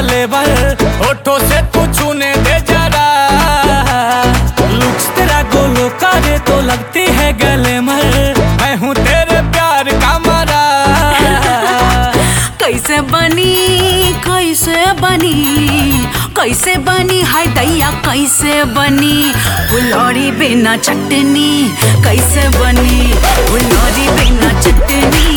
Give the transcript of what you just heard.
Flavour, होठों से तू छूने दे जरा। लुक्स तेरा गोलो करे तो लगती है गले मर, मैं हूँ तेरे प्यार का मरा। कैसे बनी कैसे बनी हाय दैया कैसे बनी फुलौरी बिना चटनी, कैसे बनी फुलौरी बिना चटनी।